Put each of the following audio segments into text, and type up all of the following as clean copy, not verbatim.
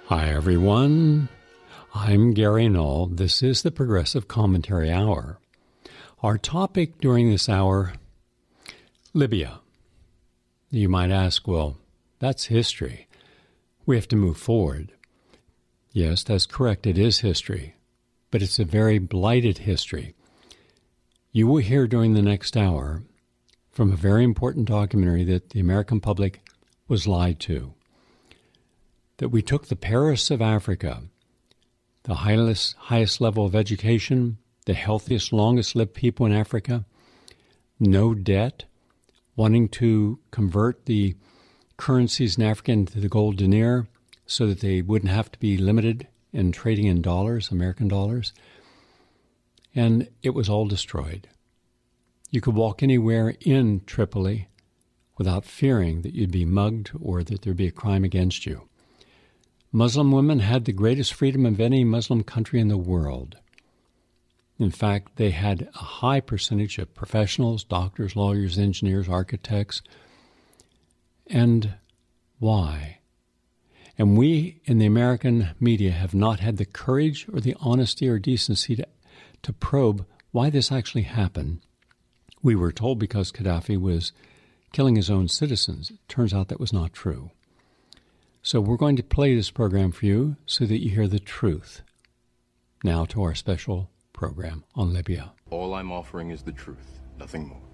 Hi, everyone. I'm Gary Null. This is the Progressive Commentary Hour. Our topic during this hour, Libya. You might ask, well, that's history. We have to move forward. Yes, that's correct. It is history, but it's a very blighted history. You will hear during the next hour from a very important documentary that the American public was lied to. That we took the Paris of Africa, the highest level of education, the healthiest, longest-lived people in Africa, no debt, wanting to convert the currencies in Africa into the gold denier so that they wouldn't have to be limited in trading in dollars, American dollars. And it was all destroyed. You could walk anywhere in Tripoli without fearing that you'd be mugged or that there'd be a crime against you. Muslim women had the greatest freedom of any Muslim country in the world. In fact, they had a high percentage of professionals, doctors, lawyers, engineers, architects. And why? And we in the American media have not had the courage or the honesty or decency to probe why this actually happened. We were told because Gaddafi was killing his own citizens. It turns out that was not true. So we're going to play this program for you so that you hear the truth. Now to our special program on Libya. All I'm offering is the truth, nothing more.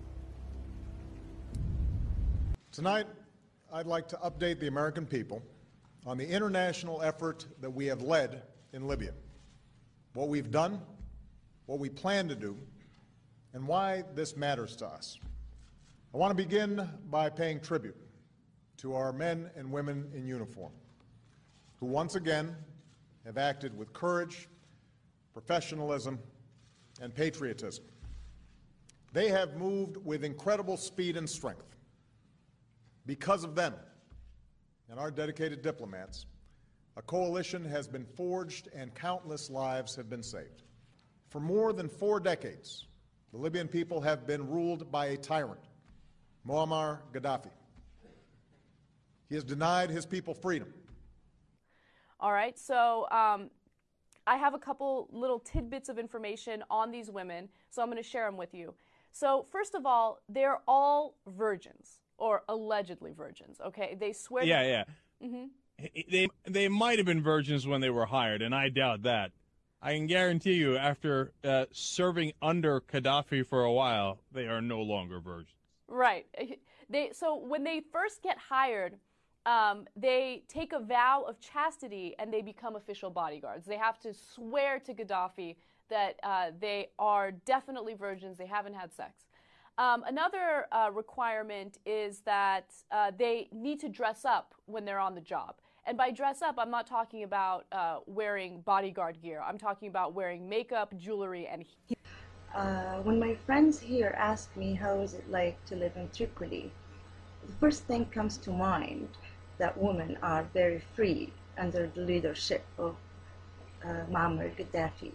Tonight, I'd like to update the American people on the international effort that we have led in Libya, what we've done, what we plan to do, and why this matters to us. I want to begin by paying tribute to our men and women in uniform, who once again have acted with courage, professionalism, and patriotism. They have moved with incredible speed and strength. Because of them and our dedicated diplomats, a coalition has been forged and countless lives have been saved. For more than 4 decades, the Libyan people have been ruled by a tyrant, Muammar Gaddafi. He has denied his people freedom. All right, so I have a couple little tidbits of information on these women, so I'm going to share them with you. So first of all, they're all virgins, or allegedly virgins, okay? They swear... Yeah. Mm-hmm. They might have been virgins when they were hired, and I doubt that. I can guarantee you, after serving under Gaddafi for a while, they are no longer virgins. Right. So when they first get hired, they take a vow of chastity and they become official bodyguards. They have to swear to Gaddafi that they are definitely virgins, they haven't had sex. Another requirement is that they need to dress up when they're on the job. And by dress up, I'm not talking about wearing bodyguard gear. I'm talking about wearing makeup, jewelry, and... When my friends here ask me how is it like to live in Tripoli, the first thing comes to mind that women are very free under the leadership of Muammar Gaddafi.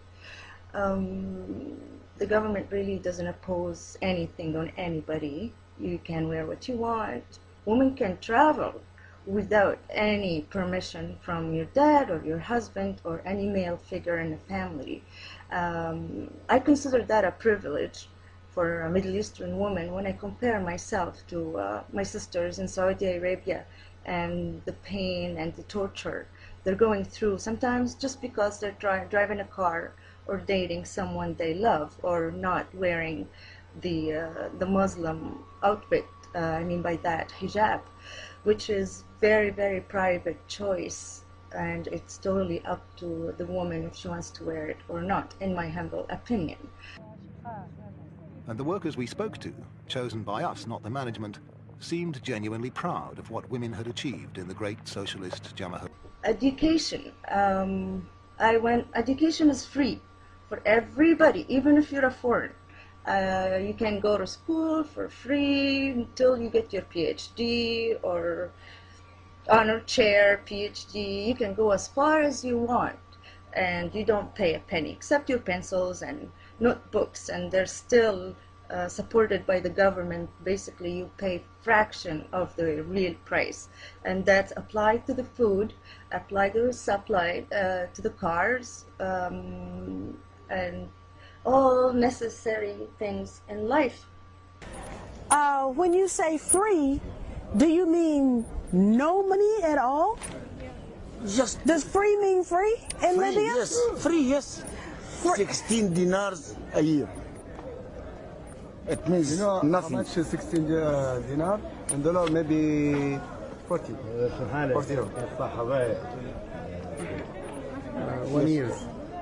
The government really doesn't oppose anything on anybody. You can wear what you want. Women can travel without any permission from your dad or your husband or any male figure in the family. I consider that a privilege for a Middle Eastern woman when I compare myself to my sisters in Saudi Arabia and the pain and the torture they're going through, sometimes just because they're driving a car or dating someone they love or not wearing the Muslim outfit, I mean by that hijab, which is very, very private choice, and it's totally up to the woman if she wants to wear it or not, in my humble opinion. And the workers we spoke to, chosen by us, not the management, seemed genuinely proud of what women had achieved in the great socialist Jamahir. Education. Education is free for everybody, even if you're a foreigner. You can go to school for free until you get your PhD or honor chair, PhD. You can go as far as you want, and you don't pay a penny except your pencils and notebooks, and there's still supported by the government. Basically, you pay fraction of the real price, and that's applied to the food, applied to the supply, to the cars, and all necessary things in life. When you say free, do you mean no money at all? Just Does free mean free in free, Libya? yes, free, yes. 16 dinars a year. It means nothing. How much is 16 dinar? In dollar, maybe 40. 40. 1 year.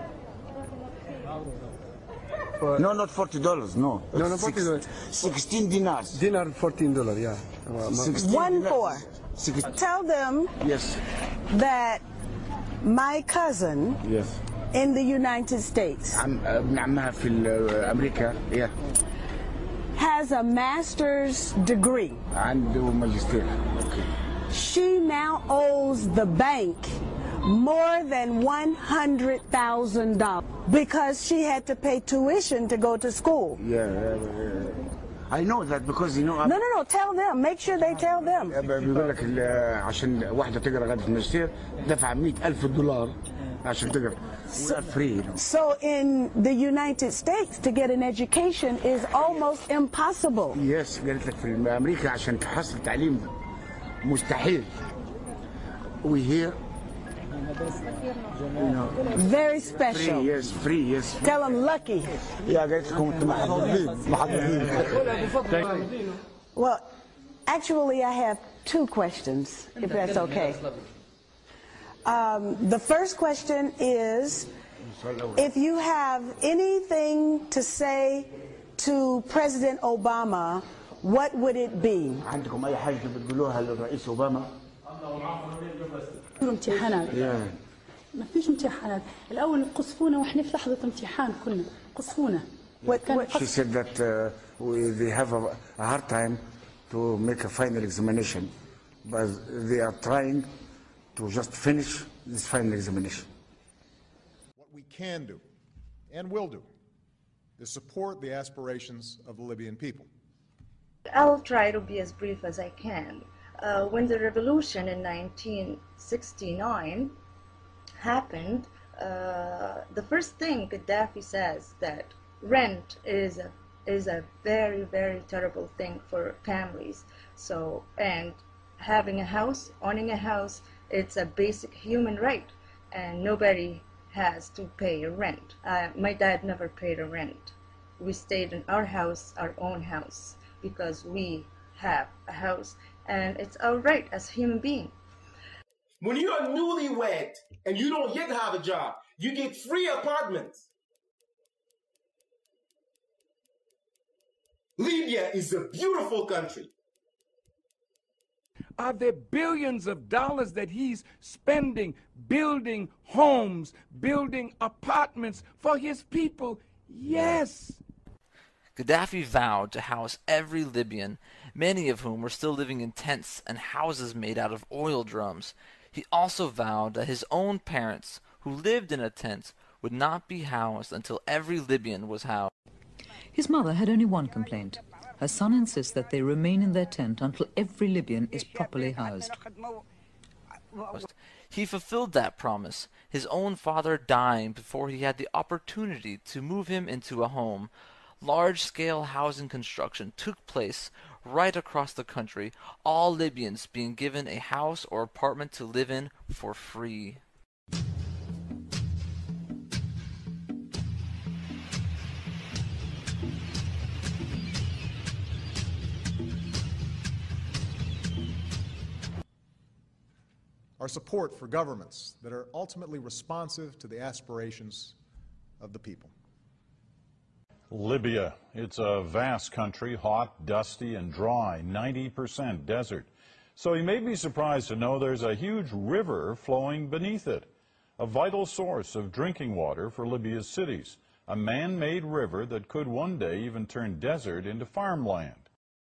No, not $40. No. No, $40. 16 dinars. Dinar, $14. Yeah. 1-4. Tell them Yes. that my cousin Yes. in the United States ابن عمها في أمريكا. Yeah. has a master's degree. عنده ماجستير. Okay. She now owes the bank more than $100,000 because she had to pay tuition to go to school. Yeah. I know that because No, tell them. Make sure they tell them. بيقول لك عشان واحدة تقرأ غدا في الماجستير دفع $100,000 عشان تقرأ. We are free. So in the United States, to get an education is almost impossible. Yes, قالت لك في أمريكا عشان تحصل تعليم مستحيل. We here, Very special. free, yes, free, yes. Tell them lucky. يا قالت لكم أنتم محظوظين. Well, actually, I have two questions, if that's okay. The first question is, if you have anything to say to President Obama, what would it be? عندكم أي حاجة بتقولوها للرئيس أوباما؟ امتحانات. ما فيش امتحانات. الأول قصفونا وإحنا في لحظة امتحان كلنا قصفونا. She said that they have a hard time to make a final examination, but they are trying to just finish this final examination. What we can do and will do is support the aspirations of the Libyan people. I'll try to be as brief as I can. When the revolution in 1969 happened, the first thing Gaddafi says that rent is a very, very terrible thing for families. So, and having a house, owning a house, it's a basic human right, and nobody has to pay a rent. My dad never paid a rent. We stayed in our house, our own house, because we have a house, and it's our right as human beings. When you're newlywed and you don't yet have a job, you get free apartments. Libya is a beautiful country. Are there billions of dollars that he's spending building homes, building apartments for his people? Yes. Gaddafi vowed to house every Libyan, many of whom were still living in tents and houses made out of oil drums. He also vowed that his own parents, who lived in a tent, would not be housed until every Libyan was housed. His mother had only one complaint. Her son insists that they remain in their tent until every Libyan is properly housed. He fulfilled that promise, his own father dying before he had the opportunity to move him into a home. Large-scale housing construction took place right across the country, all Libyans being given a house or apartment to live in for free. Our support for governments that are ultimately responsive to the aspirations of the people. Libya. It's a vast country, hot, dusty, and dry, 90% desert. So you may be surprised to know there's a huge river flowing beneath it, a vital source of drinking water for Libya's cities, a man-made river that could one day even turn desert into farmland.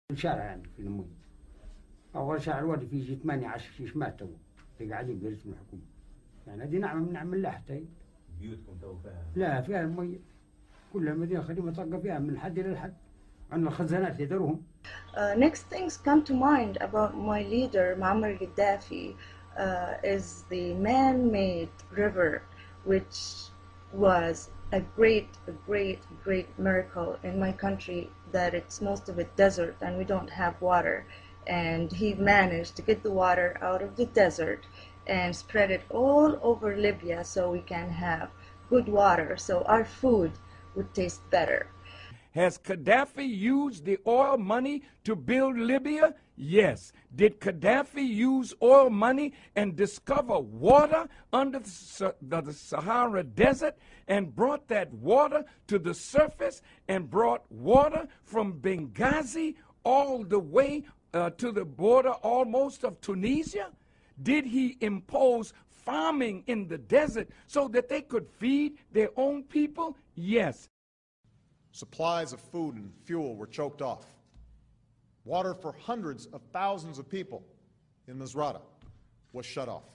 أول شهر الواد في 18 شيش ماتوا اللي قاعدين باسم الحكومة. يعني هذه نعمة من نعم الله حتى. بيوتكم تو فيها؟ لا فيها المية. كلها مدينة خدمة طاقة فيها من الحد إلى الحد. عندنا الخزانات يدروهم. Next things come to mind about my leader, Muammar Gaddafi, is the man-made river, which was a great miracle in my country, that it's most of it desert and we don't have water. And he managed to get the water out of the desert and spread it all over Libya so we can have good water, so our food would taste better. Has Gaddafi used the oil money to build Libya? Yes. Did Gaddafi use oil money and discover water under the Sahara Desert and brought that water to the surface and brought water from Benghazi all the way to the border almost of Tunisia? Did he impose farming in the desert so that they could feed their own people? Yes. Supplies of food and fuel were choked off. Water for hundreds of thousands of people in Misrata was shut off.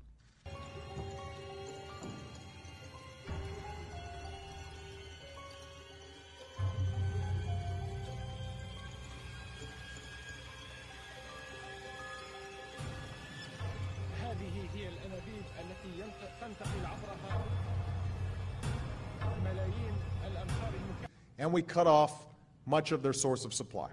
هذه هي الأنابيب التي تنتقل عبرها ملايين الأمتار المكعبة. And we cut off much of their source of supply.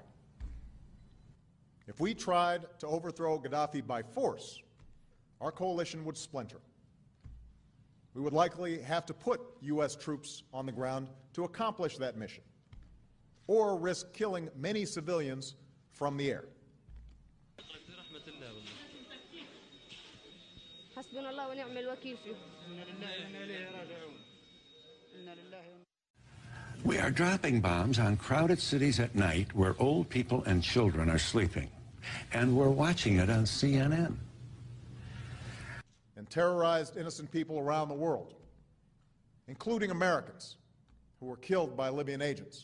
If we tried to overthrow Gaddafi by force, our coalition would splinter. We would likely have to put U.S. troops on the ground to accomplish that mission, or risk killing many civilians from the air. We are dropping bombs on crowded cities at night where old people and children are sleeping. And we're watching it on CNN. And terrorized innocent people around the world, including Americans who were killed by Libyan agents.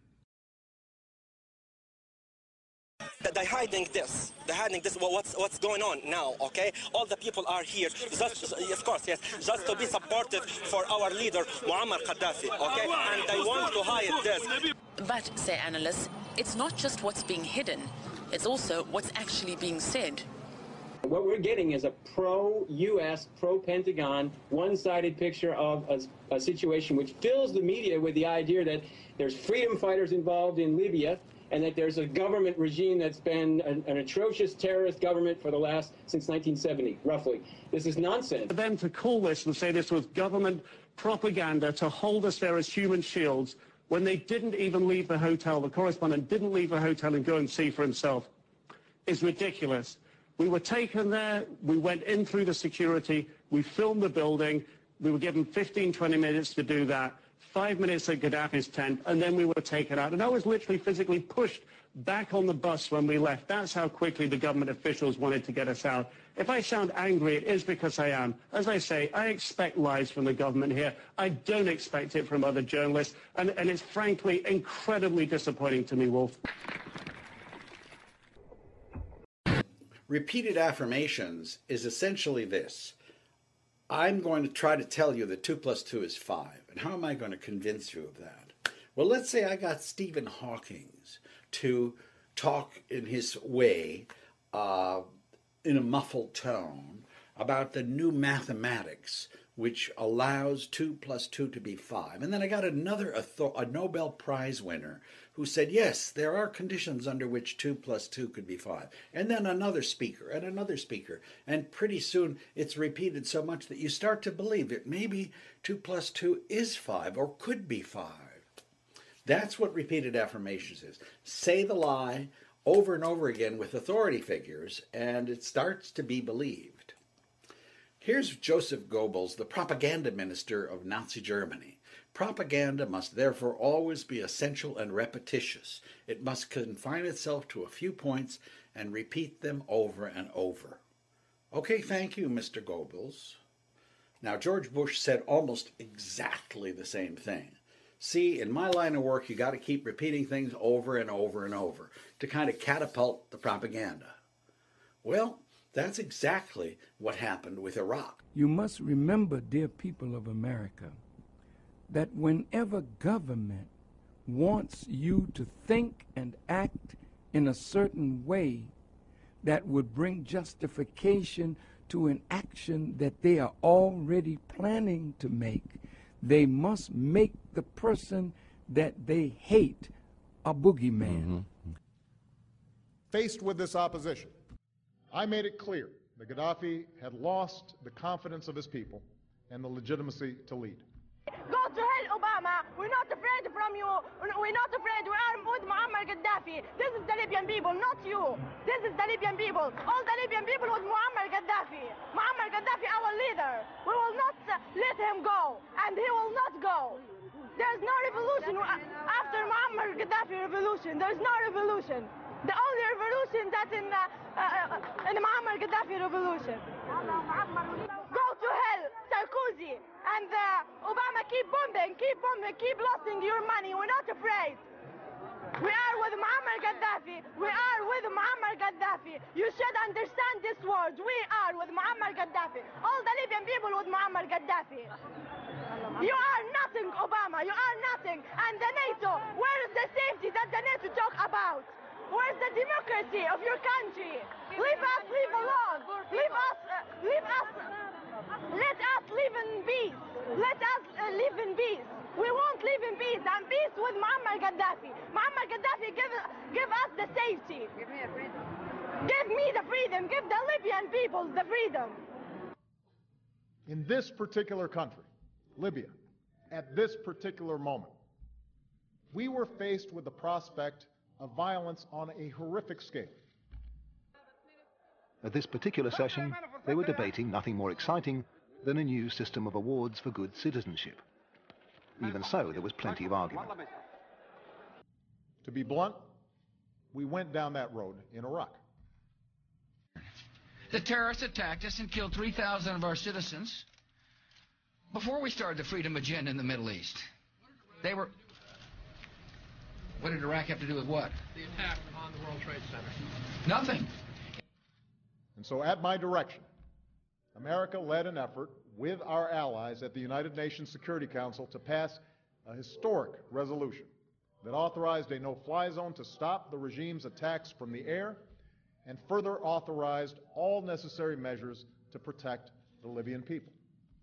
They're hiding this. They're hiding this. Well, what's going on now? Okay, all the people are here. Just, of course, yes, just to be supportive for our leader Muammar Gaddafi. Okay, and they want to hide this. But, say analysts, it's not just what's being hidden; it's also what's actually being said. What we're getting is a pro-U.S., pro-Pentagon, one-sided picture of a situation which fills the media with the idea that there's freedom fighters involved in Libya, and that there's a government regime that's been an atrocious terrorist government since 1970, roughly. This is nonsense. For them to call this and say this was government propaganda to hold us there as human shields when they didn't even leave the hotel, the correspondent didn't leave the hotel and go and see for himself, is ridiculous. We were taken there, we went in through the security, we filmed the building, we were given 15, 20 minutes to do that. 5 minutes at Gaddafi's tent, and then we were taken out. And I was literally physically pushed back on the bus when we left. That's how quickly the government officials wanted to get us out. If I sound angry, it is because I am. As I say, I expect lies from the government here. I don't expect it from other journalists. And it's frankly incredibly disappointing to me, Wolf. Repeated affirmations is essentially this. I'm going to try to tell you that 2 + 2 is 5. And how am I going to convince you of that? Well, let's say I got Stephen Hawking to talk in his way, in a muffled tone, about the new mathematics which allows 2 + 2 to be 5. And then I got a Nobel Prize winner who said, yes, there are conditions under which 2 + 2 could be 5. And then another speaker and another speaker. And pretty soon it's repeated so much that you start to believe that maybe 2 + 2 is 5 or could be 5. That's what repeated affirmations is. Say the lie over and over again with authority figures, and it starts to be believed. Here's Joseph Goebbels, the propaganda minister of Nazi Germany. Propaganda must therefore always be essential and repetitious. It must confine itself to a few points and repeat them over and over. Okay, thank you, Mr. Goebbels. Now, George Bush said almost exactly the same thing. See, in my line of work, you got to keep repeating things over and over and over to kind of catapult the propaganda. Well, that's exactly what happened with Iraq. You must remember, dear people of America, that whenever government wants you to think and act in a certain way that would bring justification to an action that they are already planning to make. They must make the person that they hate a boogeyman. Faced with this opposition, I made it clear that Gaddafi had lost the confidence of his people and the legitimacy to lead. Go to hell, Obama. We're not afraid from you. We're not afraid. We are with Muammar Gaddafi. This is the Libyan people, not you. This is the Libyan people. All the Libyan people with Muammar Gaddafi. Muammar Gaddafi, our leader. We will not let him go, and he will not go. There's no revolution after Muammar Gaddafi revolution. There's no revolution. The only revolution that's in the Muammar Gaddafi revolution. Go to hell, Sarkozy, and Obama. Keep bombing, keep losing your money. We're not afraid. We are with Muammar Gaddafi. We are with Muammar Gaddafi. You should understand these words. We are with Muammar Gaddafi. All the Libyan people with Muammar Gaddafi. You are nothing, Obama. You are nothing. And the NATO, where is the safety that the NATO talk about? Where's the democracy of your country? Leave us live alone. Leave us, let us live in peace. Let us live in peace. We won't live in peace. I'm peace with Muammar Gaddafi. Muammar Gaddafi, give us the safety. Give me the freedom. Give me the freedom. Give the Libyan people the freedom. In this particular country, Libya, at this particular moment, we were faced with the prospect of violence on a horrific scale. At this particular session, they were debating nothing more exciting than a new system of awards for good citizenship. Even so, there was plenty of argument. To be blunt, we went down that road in Iraq. The terrorists attacked us and killed 3,000 of our citizens before we started the freedom agenda in the Middle East. They were... What did Iraq have to do with what? The attack on the World Trade Center. Nothing. And so at my direction, America led an effort with our allies at the United Nations Security Council to pass a historic resolution that authorized a no-fly zone to stop the regime's attacks from the air and further authorized all necessary measures to protect the Libyan people.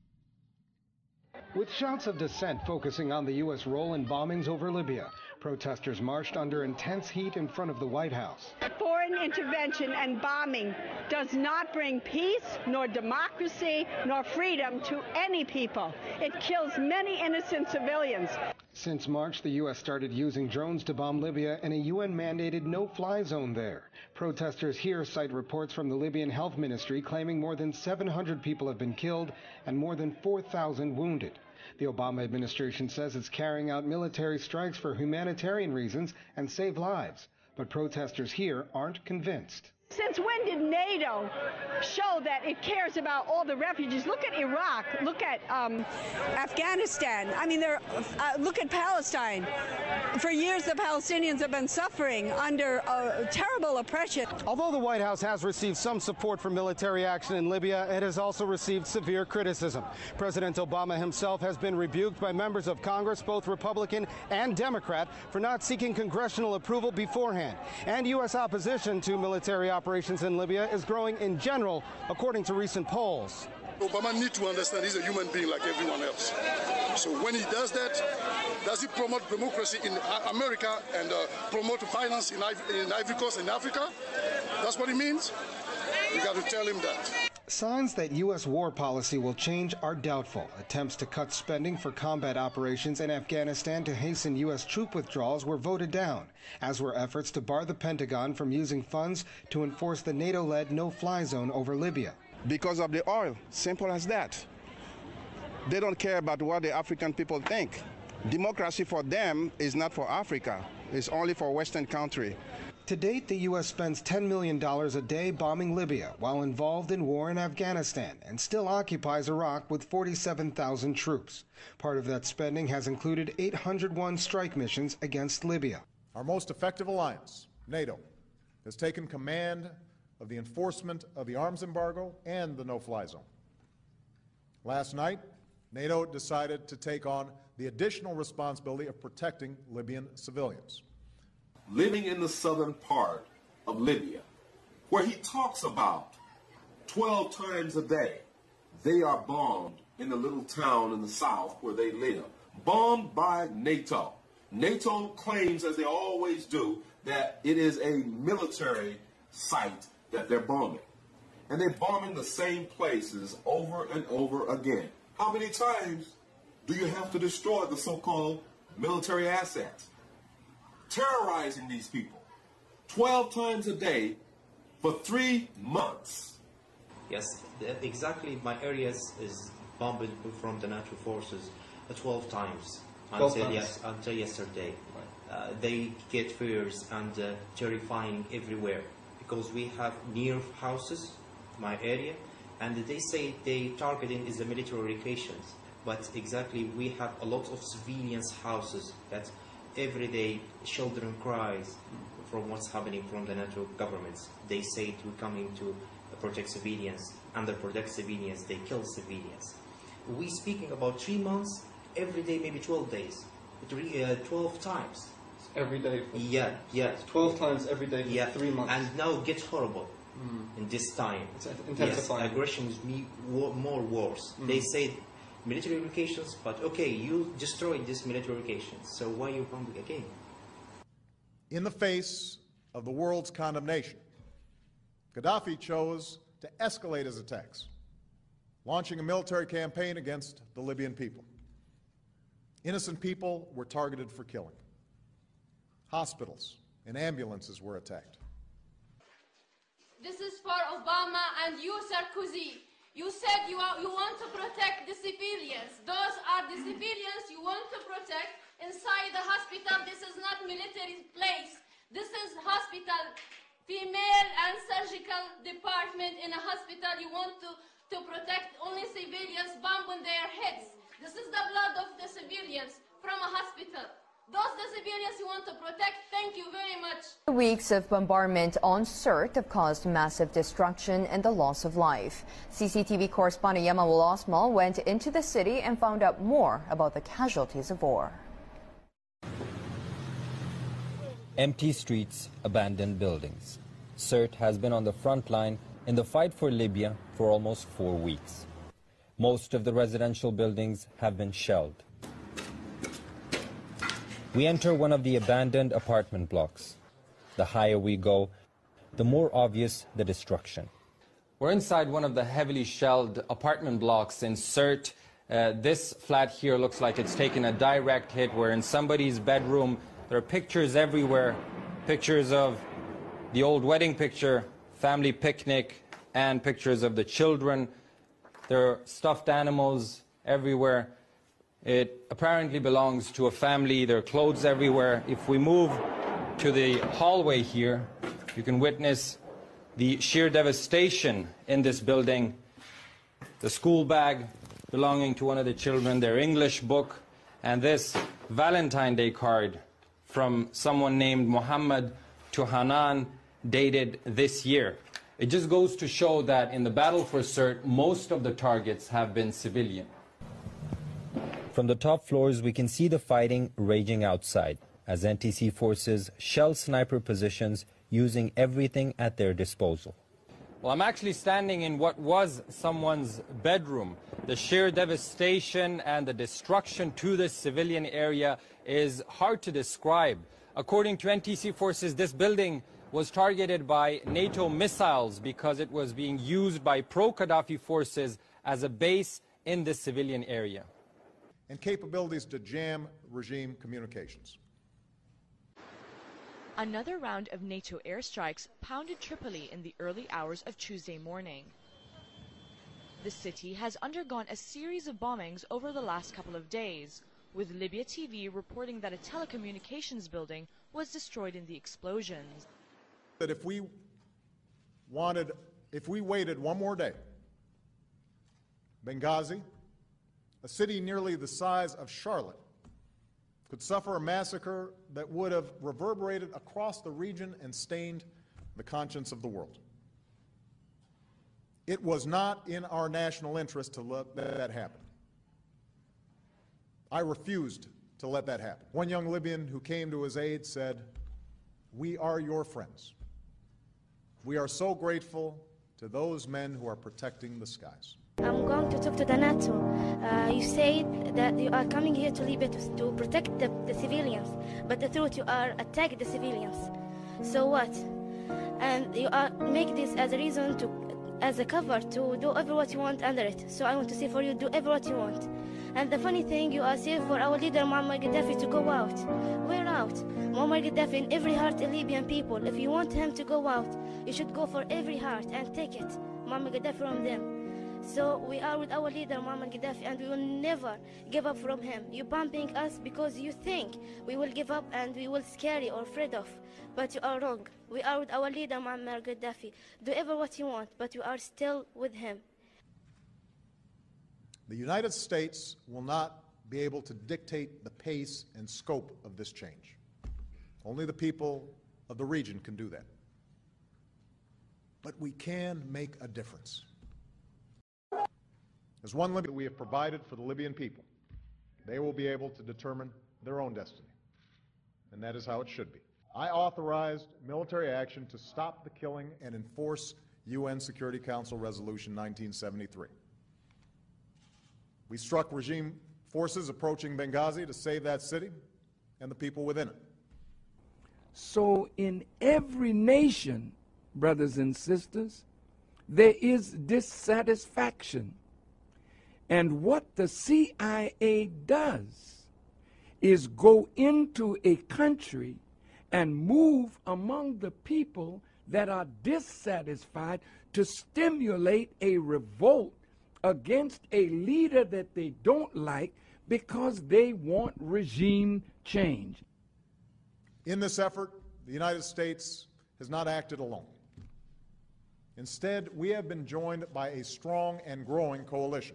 With shouts of dissent focusing on the U.S. role in bombings over Libya, protesters marched under intense heat in front of the White House. Foreign intervention and bombing does not bring peace, nor democracy, nor freedom to any people. It kills many innocent civilians. Since March, the U.S. started using drones to bomb Libya in a UN-mandated no-fly zone there. Protesters here cite reports from the Libyan Health Ministry claiming more than 700 people have been killed and more than 4,000 wounded. The Obama administration says it's carrying out military strikes for humanitarian reasons and save lives. But protesters here aren't convinced. Since when did NATO show that it cares about all the refugees? Look at Iraq. Look at Afghanistan. I mean, look at Palestine. For years, the Palestinians have been suffering under terrible oppression. Although the White House has received some support for military action in Libya, it has also received severe criticism. President Obama himself has been rebuked by members of Congress, both Republican and Democrat, for not seeking congressional approval beforehand. And U.S. opposition to military operations in Libya is growing in general, according to recent polls. Obama needs to understand he's a human being like everyone else. So when he does that, does he promote democracy in America and promote finance in Ivory Coast in Africa? That's what he means? You got to tell him that. Signs that U.S. war policy will change are doubtful. Attempts to cut spending for combat operations in Afghanistan to hasten U.S. troop withdrawals were voted down, as were efforts to bar the Pentagon from using funds to enforce the NATO-led no-fly zone over Libya. Because of the oil, simple as that. They don't care about what the African people think. Democracy for them is not for Africa. It's only for Western country. To date, the U.S. spends $10 million a day bombing Libya while involved in war in Afghanistan and still occupies Iraq with 47,000 troops. Part of that spending has included 801 strike missions against Libya. Our most effective alliance, NATO, has taken command of the enforcement of the arms embargo and the no-fly zone. Last night, NATO decided to take on the additional responsibility of protecting Libyan civilians. Living in the southern part of Libya, where he talks about 12 times a day they are bombed in the little town in the south where they live, bombed by NATO. NATO claims, as they always do, that it is a military site that they're bombing. And they're bombing the same places over and over again. How many times do you have to destroy the so-called military assets? Terrorizing these people 12 times a day for 3 months. Yes, exactly. My area is bombed from the NATO forces 12 times. 12 until, times. yes, until yesterday. They get fears and terrifying everywhere because we have near houses, my area, and they say they targeting is the military locations. But exactly, we have a lot of civilians' houses that every day children cries from what's happening from the NATO governments. They say we're coming to protect civilians. Under protect civilians, they kill civilians. We speaking about 3 months, every day, maybe 12 days, 12 times. Every day? Yeah, yeah. 12 times every day for 3 months. And now it gets horrible in this time. It's intensifying. Yes, aggression is more worse. They say military locations, but okay, you destroyed this military locations, so why you bombing again? In the face of the world's condemnation, Gaddafi chose to escalate his attacks, launching a military campaign against the Libyan people. Innocent people were targeted for killing. Hospitals and ambulances were attacked. This is for Obama and you, Sarkozy. You said you want to protect the civilians. Those are the civilians you want to protect inside the hospital. This is not military place. This is hospital, female and surgical department in a hospital. You want to protect only civilians, bombing their heads. This is the blood of the civilians from a hospital. Those the civilians you want to protect. Thank you very much. Weeks of bombardment on Sirte have caused massive destruction and the loss of life. CCTV correspondent Yamawul Osmal went into the city and found out more about the casualties of war. Empty streets, abandoned buildings. Sirte has been on the front line in the fight for Libya for almost 4 weeks. Most of the residential buildings have been shelled. We enter one of the abandoned apartment blocks. The higher we go, the more obvious the destruction. We're inside one of the heavily shelled apartment blocks in Sirte. This flat here looks like it's taken a direct hit. We're in somebody's bedroom. There are pictures everywhere, pictures of the old wedding picture, family picnic, and pictures of the children. There are stuffed animals everywhere. It apparently belongs to a family. There are clothes everywhere. If we move to the hallway here, you can witness the sheer devastation in this building. The school bag belonging to one of the children, their English book, and this Valentine Day card from someone named Muhammad to Hanan, dated this year. It just goes to show that in the battle for Sirte, most of the targets have been civilian. From the top floors, we can see the fighting raging outside as NTC forces shell sniper positions using everything at their disposal. Well, I'm actually standing in what was someone's bedroom. The sheer devastation and the destruction to this civilian area is hard to describe. According to NTC forces, this building was targeted by NATO missiles because it was being used by pro-Gaddafi forces as a base in this civilian area. And capabilities to jam regime communications. Another round of NATO airstrikes pounded Tripoli in the early hours of Tuesday morning. The city has undergone a series of bombings over the last couple of days, with Libya TV reporting that a telecommunications building was destroyed in the explosions. That if we waited one more day, Benghazi, a city nearly the size of Charlotte, could suffer a massacre that would have reverberated across the region and stained the conscience of the world. It was not in our national interest to let that happen. I refused to let that happen. One young Libyan who came to his aid said, "We are your friends. We are so grateful to those men who are protecting the skies." I'm going to talk to the NATO. You said that you are coming here to Libya to protect the civilians, but the truth, you are attacking the civilians. So what? And you are make this as a reason as a cover to do ever what you want under it. So I want to say for you, do ever what you want. And the funny thing, you are saying for our leader Muammar Gaddafi to go out. We're out. Muammar Gaddafi in every heart of Libyan people. If you want him to go out, you should go for every heart and take it, Muammar Gaddafi, from them. So we are with our leader Muammar Gaddafi, and we will never give up from him. You're bumping us because you think we will give up and we will scare you or afraid of. But you are wrong. We are with our leader Muammar Gaddafi. Do ever what you want, but you are still with him. The United States will not be able to dictate the pace and scope of this change. Only the people of the region can do that. But we can make a difference. As one Libya we have provided for the Libyan people, they will be able to determine their own destiny. And that is how it should be. I authorized military action to stop the killing and enforce UN Security Council Resolution 1973. We struck regime forces approaching Benghazi to save that city and the people within it. So in every nation, brothers and sisters, there is dissatisfaction. And what the CIA does is go into a country and move among the people that are dissatisfied to stimulate a revolt against a leader that they don't like because they want regime change. In this effort, the United States has not acted alone. Instead, we have been joined by a strong and growing coalition.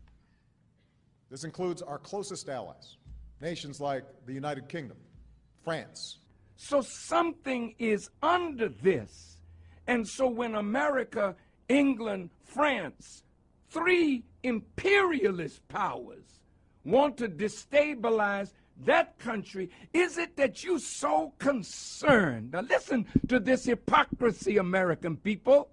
This includes our closest allies, nations like the United Kingdom, France. So something is under this. And so when America, England, France, three imperialist powers want to destabilize that country, is it that you're so concerned? Now listen to this hypocrisy, American people.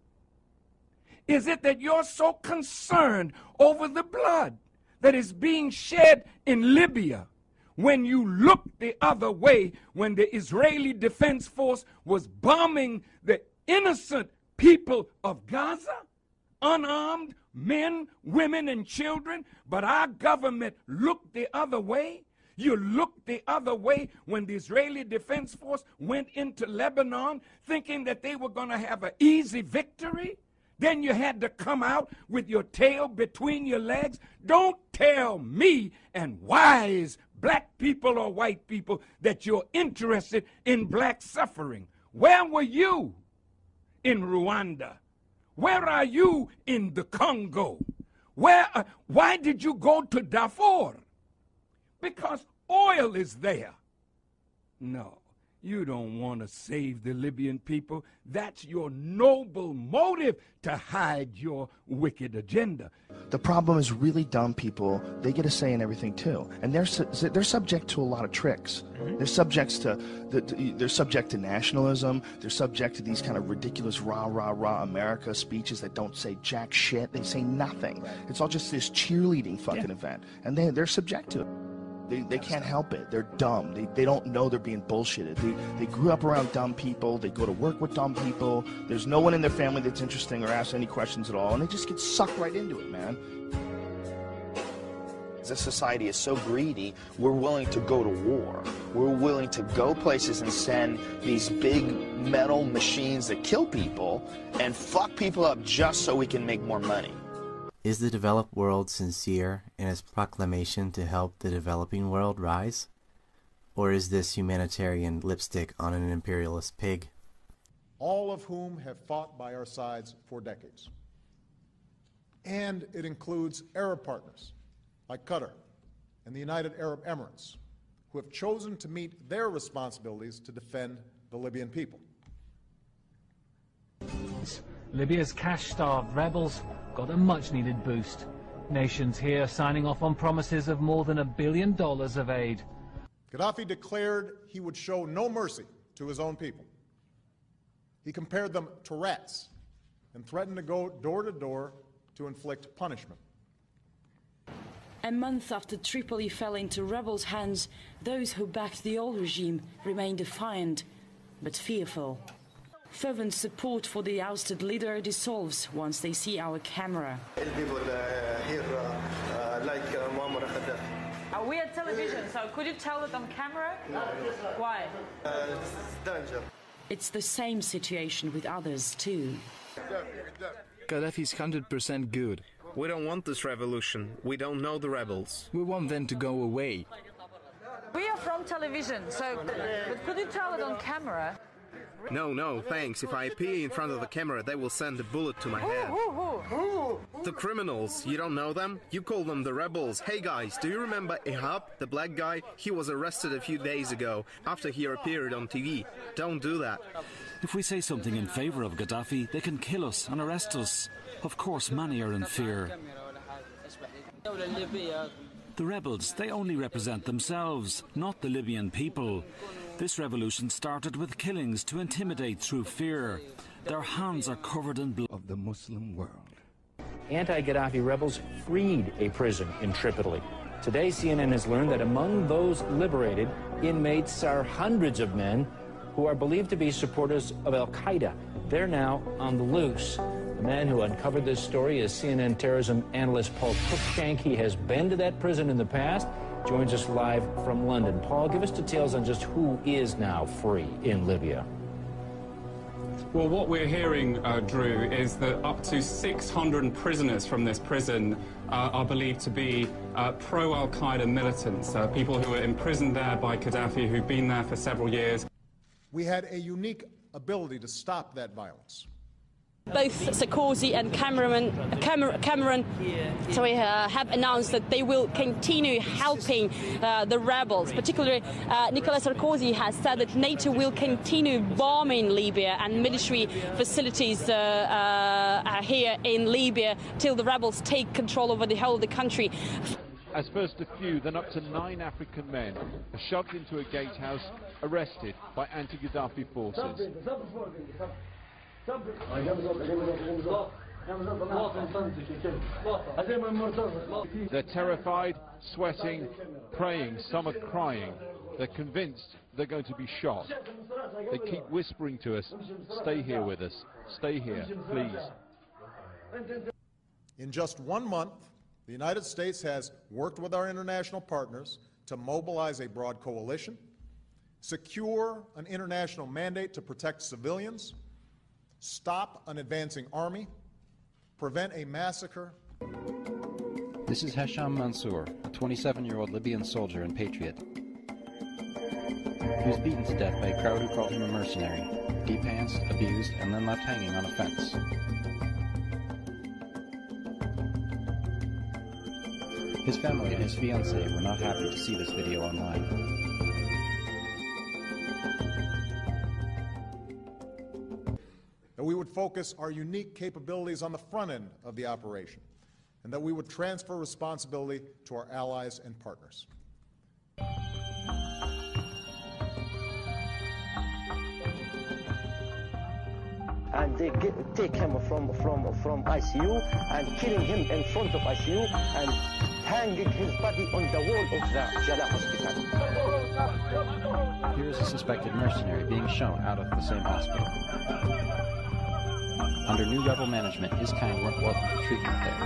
Is it that you're so concerned over the blood that is being shed in Libya when you look the other way when the Israeli Defense Force was bombing the innocent people of Gaza? Unarmed men, women, and children, but our government looked the other way? You looked the other way when the Israeli Defense Force went into Lebanon thinking that they were going to have an easy victory? Then you had to come out with your tail between your legs. Don't tell me and wise black people or white people that you're interested in black suffering. Where were you in Rwanda? Where are you in the Congo? Why did you go to Darfur? Because oil is there. No. You don't want to save the Libyan people. That's your noble motive to hide your wicked agenda. The problem is really dumb people. They get a say in everything too, and they're subject to a lot of tricks. They're subject to nationalism. They're subject to these kind of ridiculous rah rah rah America speeches that don't say jack shit. They say nothing. It's all just this cheerleading fucking event, and they're subject to it. They can't help it. They're dumb. They don't know they're being bullshitted. They grew up around dumb people. They go to work with dumb people. There's no one in their family that's interesting or asks any questions at all, and they just get sucked right into it, man. This society is so greedy, we're willing to go to war. We're willing to go places and send these big metal machines that kill people and fuck people up just so we can make more money. Is the developed world sincere in its proclamation to help the developing world rise? Or is this humanitarian lipstick on an imperialist pig? All of whom have fought by our sides for decades. And it includes Arab partners like Qatar and the United Arab Emirates, who have chosen to meet their responsibilities to defend the Libyan people. Libya's cash-starved rebels got a much-needed boost. Nations here signing off on promises of more than $1 billion of aid. Gaddafi declared he would show no mercy to his own people. He compared them to rats and threatened to go door to door to inflict punishment. A month after Tripoli fell into rebels' hands, those who backed the old regime remain defiant but fearful. Fervent support for the ousted leader dissolves once they see our camera. People here like Muammar Gaddafi. We are television, so could you tell it on camera? No. Why? It's danger. It's the same situation with others too. Gaddafi's 100% good. We don't want this revolution. We don't know the rebels. We want them to go away. We are from television, so but could you tell it on camera? No, thanks. If I appear in front of the camera, they will send a bullet to my head. Who? The criminals. You don't know them? You call them the rebels. Hey guys, do you remember Ihab, the black guy? He was arrested a few days ago after he appeared on TV. Don't do that. If we say something in favor of Gaddafi, they can kill us and arrest us. Of course, many are in fear. The rebels, they only represent themselves, not the Libyan people. This revolution started with killings to intimidate through fear. Their hands are covered in blood. Of the Muslim world. Anti-Gaddafi rebels freed a prison in Tripoli. Today, CNN has learned that among those liberated, inmates are hundreds of men who are believed to be supporters of al-Qaeda. They're now on the loose. The man who uncovered this story is CNN terrorism analyst Paul Cruikshank. He has been to that prison in the past, joins us live from London. Paul, give us details on just who is now free in Libya. Well, what we're hearing, Drew, is that up to 600 prisoners from this prison are believed to be pro-al-Qaeda militants, people who were imprisoned there by Gaddafi, who've been there for several years. We had a unique ability to stop that violence. Both Sarkozy and Cameron have announced that they will continue helping the rebels. Particularly, Nicolas Sarkozy has said that NATO will continue bombing Libya and military facilities here in Libya till the rebels take control over the whole of the country. As first a few, then up to 9 African men are shoved into a gatehouse, arrested by anti-Gaddafi forces. They're terrified, sweating, praying, some are crying. They're convinced they're going to be shot. They keep whispering to us, stay here with us, stay here, please. In just 1 month, the United States has worked with our international partners to mobilize a broad coalition, secure an international mandate to protect civilians, stop an advancing army, prevent a massacre. This is Hesham Mansour, a 27-year-old Libyan soldier and patriot. He was beaten to death by a crowd who called him a mercenary, depantsed, abused, and then left hanging on a fence. His family and his fiancée were not happy to see this video online. That we would focus our unique capabilities on the front end of the operation, and that we would transfer responsibility to our allies and partners. And they take him from ICU and killing him in front of ICU and hanging his body on the wall of the Jalal hospital. Here is a suspected mercenary being shown out of the same hospital. Under new rebel management, his kind weren't welcome for treatment there.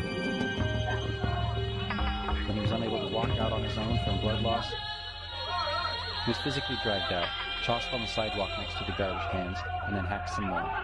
When he was unable to walk out on his own from blood loss, he was physically dragged out, tossed on the sidewalk next to the garbage cans, and then hacked some more.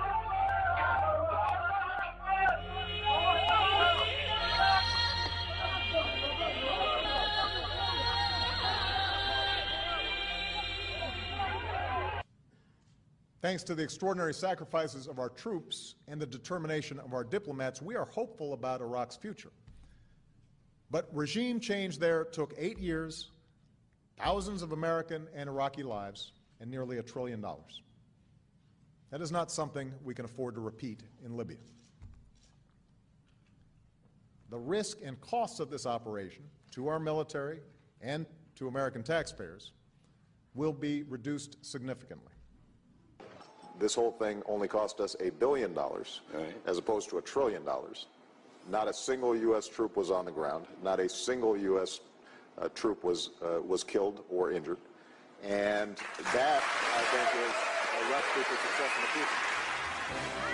Thanks to the extraordinary sacrifices of our troops and the determination of our diplomats, we are hopeful about Iraq's future. But regime change there took 8 years, thousands of American and Iraqi lives, and nearly $1 trillion. That is not something we can afford to repeat in Libya. the risk and costs of this operation to our military and to American taxpayers will be reduced significantly. This whole thing only cost us $1 billion as opposed to $1 trillion. Not a single U.S. troop was on the ground. Not a single U.S. Troop was killed or injured. And that, I think, is a recipe for success in the future.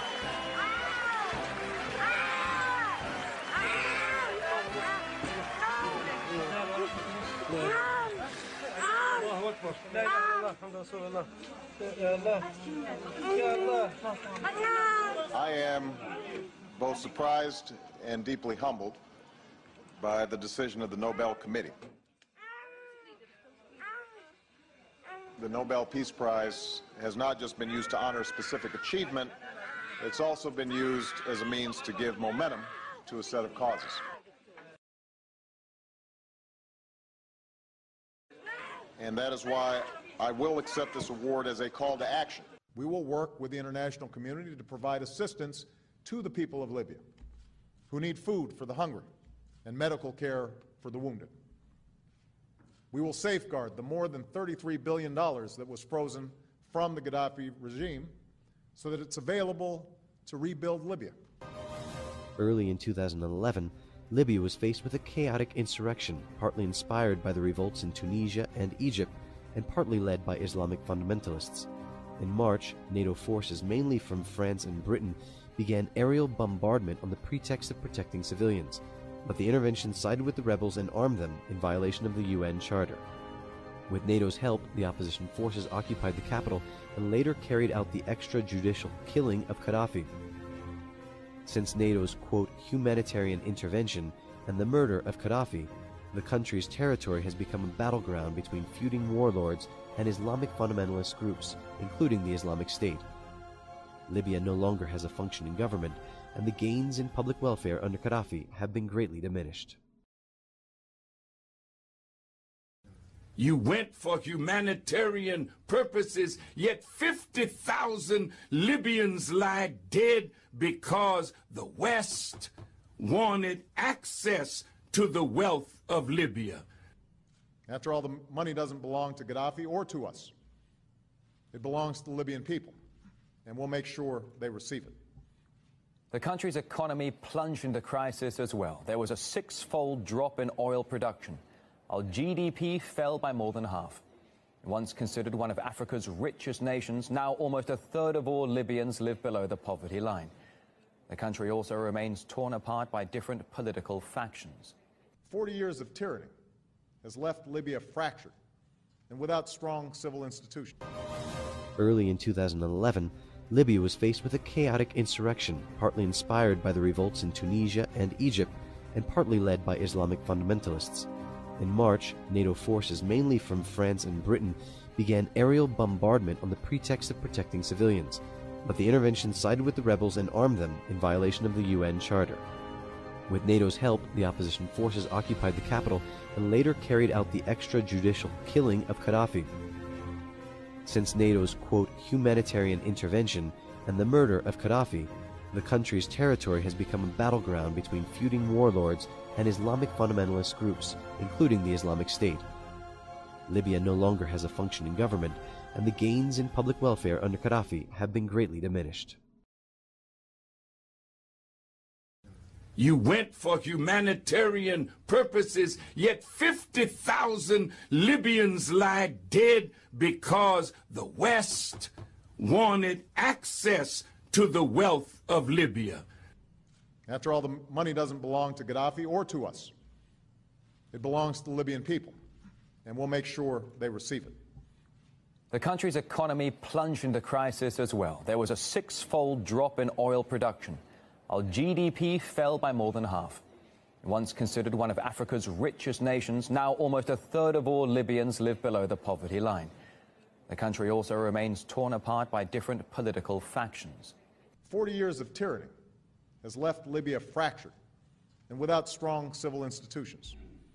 I am both surprised and deeply humbled by the decision of the Nobel Committee. The Nobel Peace Prize has not just been used to honor specific achievement, it's also been used as a means to give momentum to a set of causes. And that is why I will accept this award as a call to action. We will work with the international community to provide assistance to the people of Libya who need food for the hungry and medical care for the wounded. We will safeguard the more than $33 billion that was frozen from the Gaddafi regime so that it's available to rebuild Libya. Early in 2011, Libya was faced with a chaotic insurrection, partly inspired by the revolts in Tunisia and Egypt, and partly led by Islamic fundamentalists. In March, NATO forces, mainly from France and Britain, began aerial bombardment on the pretext of protecting civilians, but the intervention sided with the rebels and armed them in violation of the UN Charter. With NATO's help, the opposition forces occupied the capital and later carried out the extrajudicial killing of Gaddafi. Since NATO's, quote, humanitarian intervention and the murder of Gaddafi, the country's territory has become a battleground between feuding warlords and Islamic fundamentalist groups, including the Islamic State. Libya no longer has a functioning government, and the gains in public welfare under Gaddafi have been greatly diminished. You went for humanitarian purposes, yet 50,000 Libyans lie dead because the West wanted access to the wealth of Libya. After all, the money doesn't belong to Gaddafi or to us. It belongs to the Libyan people, and we'll make sure they receive it. The country's economy plunged into crisis as well. There was a six-fold drop in oil production, while GDP fell by more than half. Once considered one of Africa's richest nations, now almost a third of all Libyans live below the poverty line. The country also remains torn apart by different political factions. 40 years of tyranny has left Libya fractured and without strong civil institutions. Early in 2011, Libya was faced with a chaotic insurrection, partly inspired by the revolts in Tunisia and Egypt, and partly led by Islamic fundamentalists. In March, NATO forces, mainly from France and Britain, began aerial bombardment on the pretext of protecting civilians, but the intervention sided with the rebels and armed them in violation of the UN Charter. With NATO's help, the opposition forces occupied the capital and later carried out the extrajudicial killing of Gaddafi. Since NATO's, quote, humanitarian intervention and the murder of Gaddafi, the country's territory has become a battleground between feuding warlords and Islamic fundamentalist groups, including the Islamic State. Libya no longer has a functioning government, and the gains in public welfare under Gaddafi have been greatly diminished. You went for humanitarian purposes, yet 50,000 Libyans lie dead because the West wanted access to the wealth of Libya. After all, the money doesn't belong to Gaddafi or to us. It belongs to the Libyan people, and we'll make sure they receive it. The country's economy plunged into crisis as well. There was a six-fold drop in oil production, while GDP fell by more than half. Once considered one of Africa's richest nations, now almost a third of all Libyans live below the poverty line. The country also remains torn apart by different political factions. 40 years of tyranny has left Libya fractured and without strong civil institutions.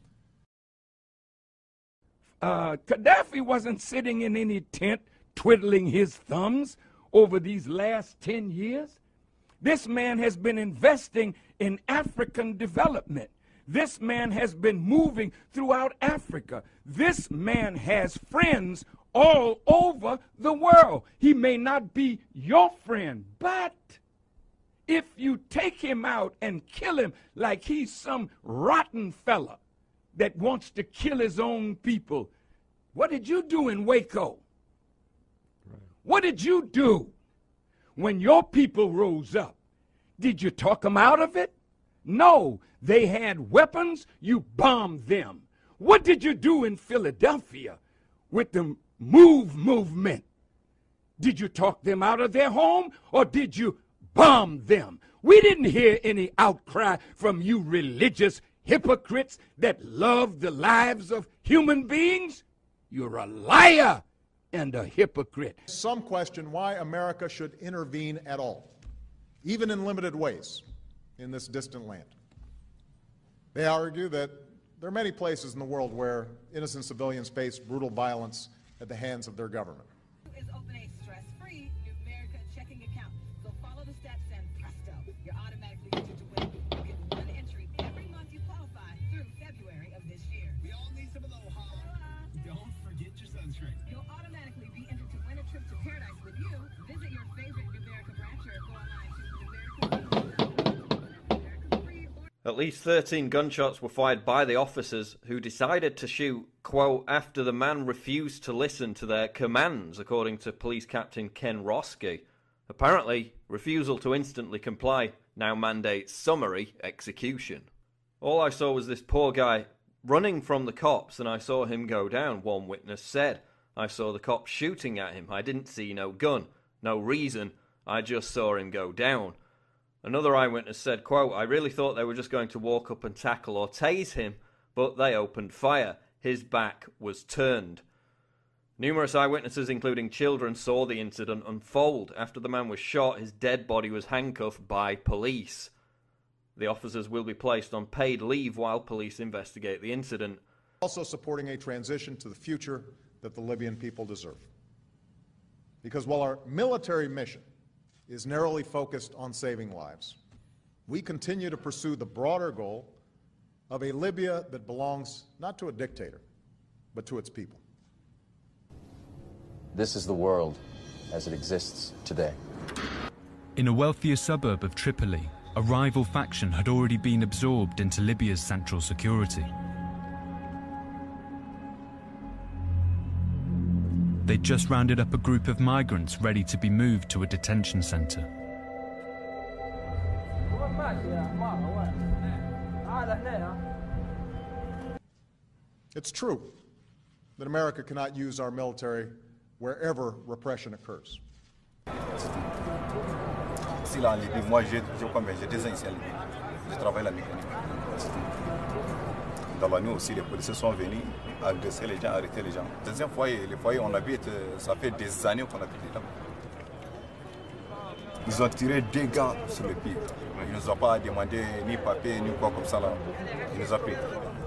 Gaddafi wasn't sitting in any tent twiddling his thumbs over these last 10 years. This man has been investing in African development. This man has been moving throughout Africa. This man has friends all over the world. He may not be your friend, but if you take him out and kill him like he's some rotten fella that wants to kill his own people, what did you do in Waco? What did you do when your people rose up? Did you talk them out of it? No, they had weapons, you bombed them. What did you do in Philadelphia with the MOVE movement? Did you talk them out of their home, or did you bomb them? We didn't hear any outcry from you religious hypocrites that love the lives of human beings. You're a liar and a hypocrite. Some question why America should intervene at all, even in limited ways, in this distant land. They argue that there are many places in the world where innocent civilians face brutal violence at the hands of their government. Is open a stress-free Numerica checking account. So follow the steps and presto, you're automatically entered to win. You get one entry every month you qualify through February of this year. We all need some aloha. Don't forget your sunscreen. You'll automatically be entered to win a trip to paradise with you. Visit your favorite Numerica branch or go online to Numerica. At least 13 gunshots were fired by the officers, who decided to shoot, quote, after the man refused to listen to their commands, according to Police Captain Ken Roski. Apparently, refusal to instantly comply now mandates summary execution. All I saw was this poor guy running from the cops, and I saw him go down, one witness said. I saw the cops shooting at him. I didn't see no gun, no reason. I just saw him go down. Another eyewitness said, quote, I really thought they were just going to walk up and tackle or tase him, but they opened fire. His back was turned. Numerous eyewitnesses, including children, saw the incident unfold. After the man was shot, his dead body was handcuffed by police. The officers will be placed on paid leave while police investigate the incident. Also supporting a transition to the future that the Libyan people deserve. Because while our military mission is narrowly focused on saving lives, we continue to pursue the broader goal of a Libya that belongs not to a dictator, but to its people. This is the world as it exists today. In a wealthier suburb of Tripoli, a rival faction had already been absorbed into Libya's central security. They'd just rounded up a group of migrants ready to be moved to a detention center. It's true that America cannot use our military wherever repression occurs. Moi, j'ai des ans ici à Libye. Je travaille la mécanique. Dans la nuit aussi, les policiers sont venus agresser les gens, arrêter les gens. Deuxième foyer, les foyers, on habite, ça fait des années qu'on habite là. Ils ont tiré des gars sur le pied. Ils ne nous ont pas demandé ni papier, ni quoi comme ça là. Ils nous ont pris.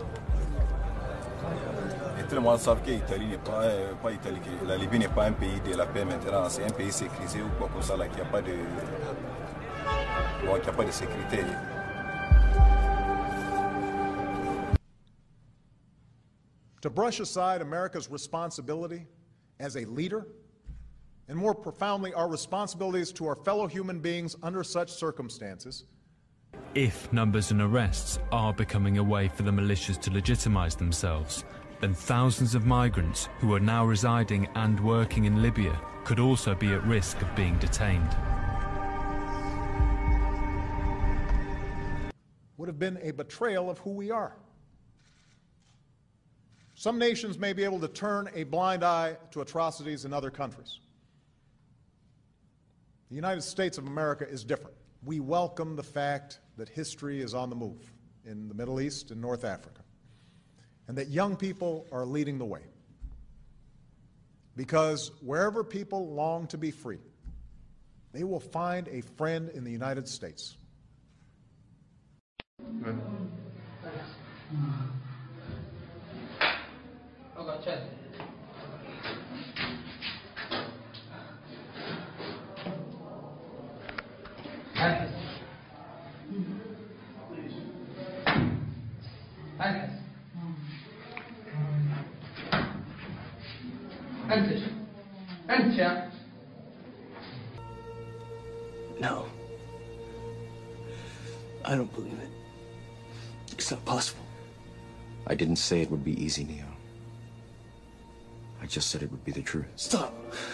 Et tout le monde sait que l'Italie n'est pas Italie. La Libye n'est pas un pays de la paix maintenant. C'est un pays sécurisé ou quoi comme ça là, qui n'a pas de... Bon, qui n'a pas de sécurité. To brush aside America's responsibility as a leader, and more profoundly, our responsibilities to our fellow human beings under such circumstances. If numbers and arrests are becoming a way for the militias to legitimize themselves, then thousands of migrants who are now residing and working in Libya could also be at risk of being detained. Would have been a betrayal of who we are. Some nations may be able to turn a blind eye to atrocities in other countries. The United States of America is different. We welcome the fact that history is on the move in the Middle East and North Africa, and that young people are leading the way. Because wherever people long to be free, they will find a friend in the United States. No. I don't believe it. It's not possible. I didn't say it would be easy, Neo. I just said it would be the truth. Stop.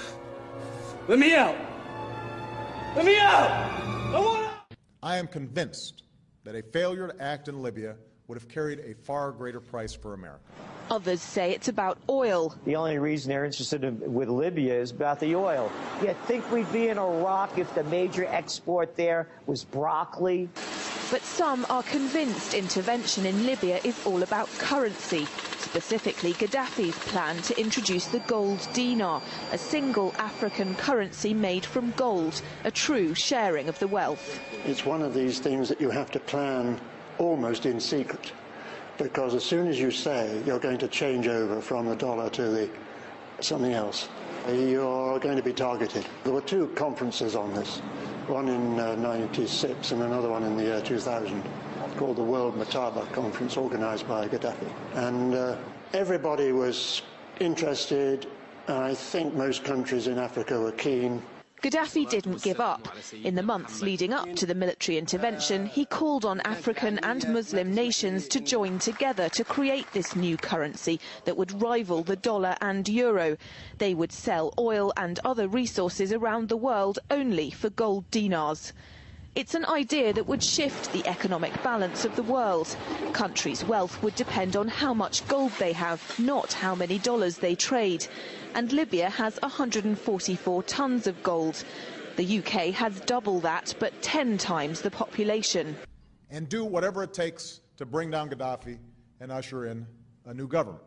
Let me out. Let me out. I want out. I am convinced that a failure to act in Libya would have carried a far greater price for America. Others say it's about oil. The only reason they're interested with Libya is about the oil. You think we'd be in Iraq if the major export there was broccoli? But some are convinced intervention in Libya is all about currency, specifically Gaddafi's plan to introduce the gold dinar, a single African currency made from gold, a true sharing of the wealth. It's one of these things that you have to plan almost in secret, because as soon as you say you're going to change over from the dollar to something else, you're going to be targeted. There were two conferences on this, one in 96 and another one in the year 2000, called the World Mataba Conference, organized by Gaddafi. And everybody was interested, and I think most countries in Africa were keen. Gaddafi didn't give up. In the months leading up to the military intervention, he called on African and Muslim nations to join together to create this new currency that would rival the dollar and euro. They would sell oil and other resources around the world only for gold dinars. It's an idea that would shift the economic balance of the world. Countries' wealth would depend on how much gold they have, not how many dollars they trade. And Libya has 144 tons of gold. The UK has double that, but 10 times the population. And do whatever it takes to bring down Gaddafi and usher in a new government.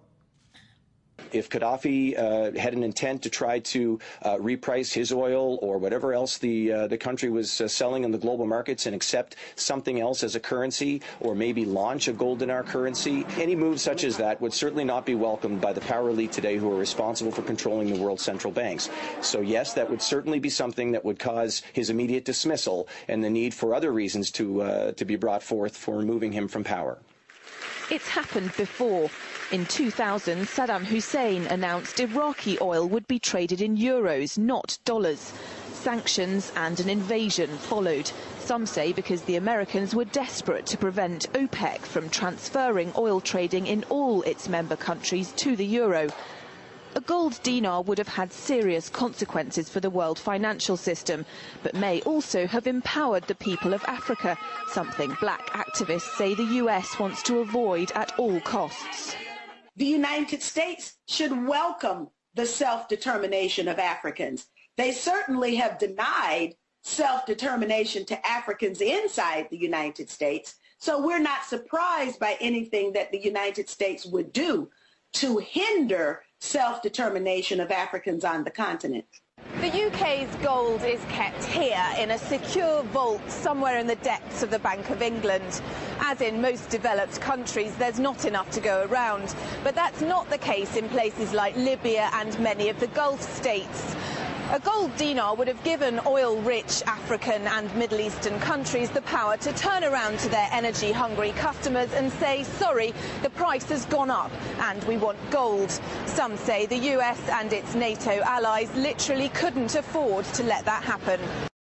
If Gaddafi had an intent to try to reprice his oil or whatever else the country was selling in the global markets and accept something else as a currency, or maybe launch a gold dinar currency, any move such as that would certainly not be welcomed by the power elite today who are responsible for controlling the world's central banks. So yes, that would certainly be something that would cause his immediate dismissal and the need for other reasons to be brought forth for removing him from power. It's happened before. In 2000, Saddam Hussein announced Iraqi oil would be traded in euros, not dollars. Sanctions and an invasion followed. Some say because the Americans were desperate to prevent OPEC from transferring oil trading in all its member countries to the euro. A gold dinar would have had serious consequences for the world financial system, but may also have empowered the people of Africa, something black activists say the US wants to avoid at all costs. The United States should welcome the self-determination of Africans. They certainly have denied self-determination to Africans inside the United States, so we're not surprised by anything that the United States would do to hinder self-determination of Africans on the continent. The UK's gold is kept here in a secure vault somewhere in the depths of the Bank of England. As in most developed countries, there's not enough to go around. But that's not the case in places like Libya and many of the Gulf states. A gold dinar would have given oil-rich African and Middle Eastern countries the power to turn around to their energy-hungry customers and say, sorry, the price has gone up and we want gold. Some say the US and its NATO allies literally couldn't afford to let that happen.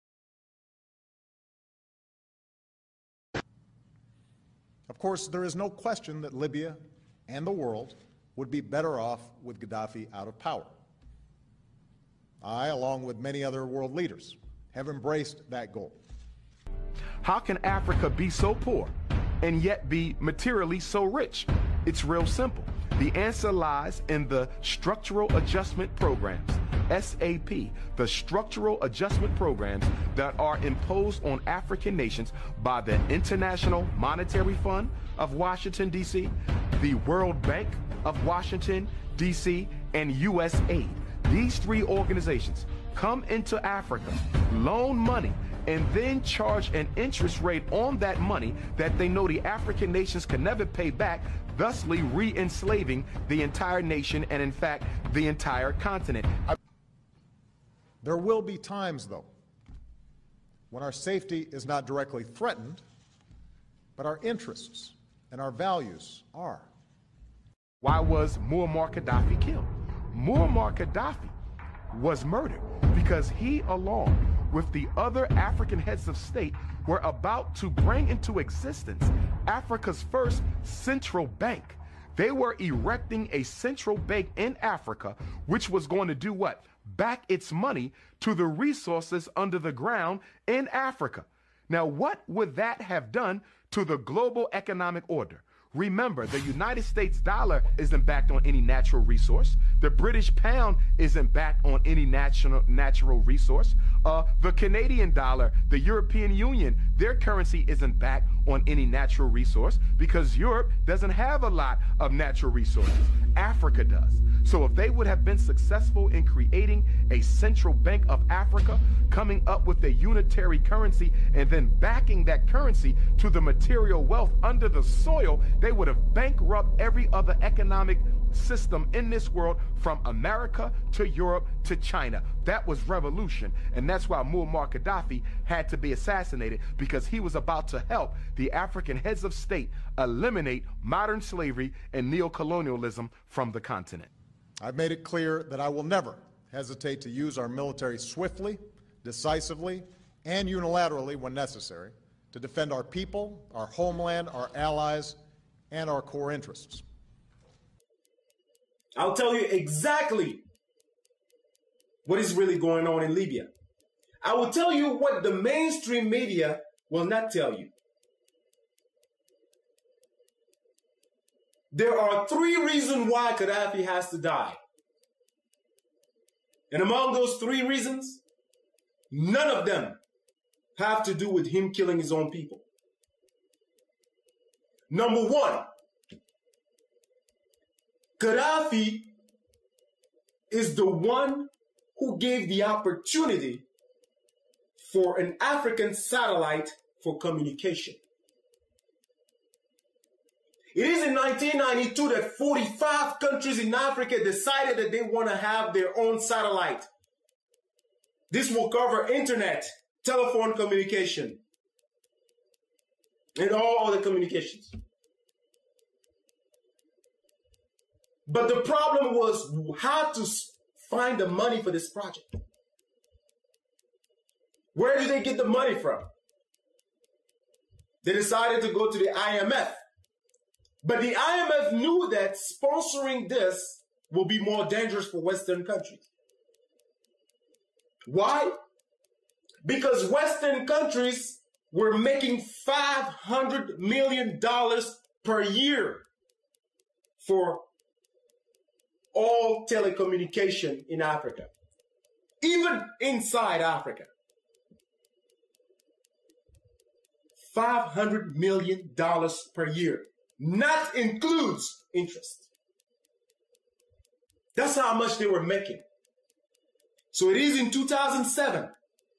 Of course, there is no question that Libya and the world would be better off with Gaddafi out of power. I, along with many other world leaders, have embraced that goal. How can Africa be so poor and yet be materially so rich? It's real simple. The answer lies in the Structural Adjustment Programs, SAP, the Structural Adjustment Programs that are imposed on African nations by the International Monetary Fund of Washington, D.C., the World Bank of Washington, D.C., and USAID. These three organizations come into Africa, loan money, and then charge an interest rate on that money that they know the African nations can never pay back, thusly re-enslaving the entire nation and, in fact, the entire continent. There will be times, though, when our safety is not directly threatened, but our interests and our values are. Why was Muammar Gaddafi killed? Muammar Gaddafi was murdered because he, along with the other African heads of state, were about to bring into existence Africa's first central bank. They were erecting a central bank in Africa, which was going to do what? Back its money to the resources under the ground in Africa. Now, what would that have done to the global economic order? Remember, the United States dollar isn't backed on any natural resource. The British pound isn't backed on any natural resource. The Canadian dollar, the European Union, their currency isn't backed on any natural resource because Europe doesn't have a lot of natural resources. Africa does. So if they would have been successful in creating a central bank of Africa, coming up with a unitary currency, and then backing that currency to the material wealth under the soil, they would have bankrupted every other economic system in this world from America to Europe to China. That was revolution, and that's why Muammar Gaddafi had to be assassinated, because he was about to help the African heads of state eliminate modern slavery and neocolonialism from the continent. I've made it clear that I will never hesitate to use our military swiftly, decisively, and unilaterally when necessary to defend our people, our homeland, our allies, and our core interests. I'll tell you exactly what is really going on in Libya. I will tell you what the mainstream media will not tell you. There are 3 reasons why Gaddafi has to die. And among those 3 reasons, none of them have to do with him killing his own people. Number 1, Gaddafi is the one who gave the opportunity for an African satellite for communication. It is in 1992 that 45 countries in Africa decided that they want to have their own satellite. This will cover internet, telephone communication, and all other communications. But the problem was how to find the money for this project. Where did they get the money from? They decided to go to the IMF. But the IMF knew that sponsoring this will be more dangerous for Western countries. Why? Because Western countries were making $500 million per year for all telecommunication in Africa, even inside Africa. $500 million per year. Not includes interest. That's how much they were making. So it is in 2007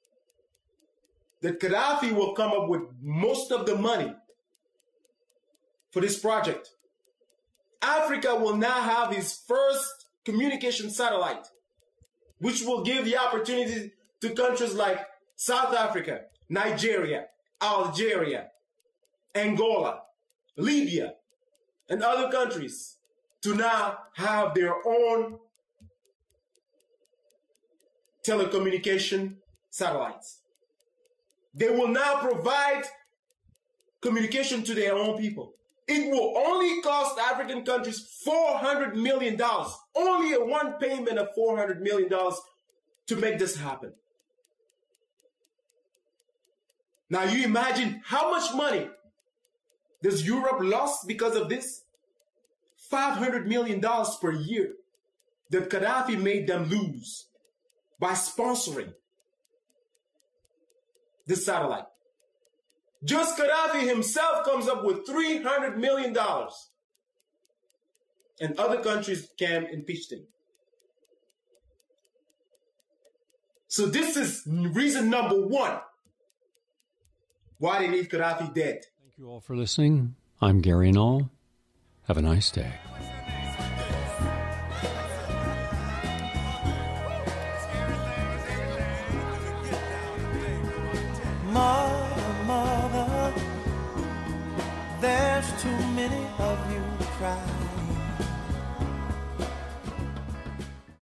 that Gaddafi will come up with most of the money for this project. Africa will now have his first communication satellite, which will give the opportunity to countries like South Africa, Nigeria, Algeria, Angola, Libya, and other countries to now have their own telecommunication satellites. They will now provide communication to their own people. It will only cost African countries $400 million, only a one payment of $400 million to make this happen. Now you imagine how much money does Europe lost because of this? $500 million per year that Gaddafi made them lose by sponsoring this satellite. Just Gaddafi himself comes up with $300 million. And other countries can impeach him. So this is reason number 1 why they need Gaddafi dead. Thank you all for listening. I'm Gary Null. Have a nice day. There's too many of you to cry.